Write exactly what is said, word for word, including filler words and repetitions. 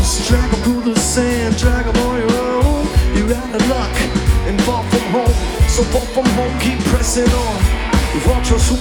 lost, drag them through the sand, drag them on your own. You're out of luck and far from home, so far from home, keep pressing on. Watch us who